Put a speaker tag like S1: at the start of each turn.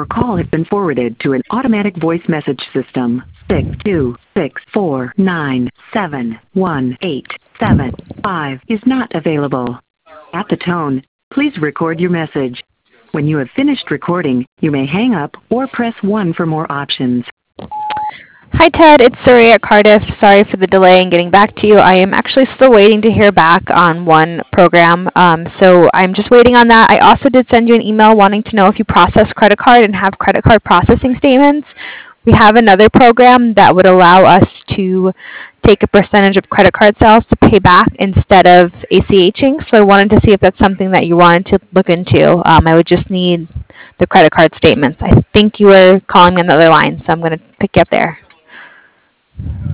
S1: Your call has been forwarded to an automatic voice message system. 62649718775 is not available. At the tone, please record your message. When you have finished recording, you may hang up or press 1 for more options.
S2: Hi, Ted. It's Surrey at Cardiff. Sorry for the delay in getting back to you. I am actually still waiting to hear back on one program, so I'm just waiting on that. I also did send you an email wanting to know if you process credit card and have credit card processing statements. We have another program that would allow us to take a percentage of credit card sales to pay back instead of ACHing, so I wanted to see if that's something that you wanted to look into. I would just need the credit card statements. I think you were calling me on the other line, so I'm going to pick you up there.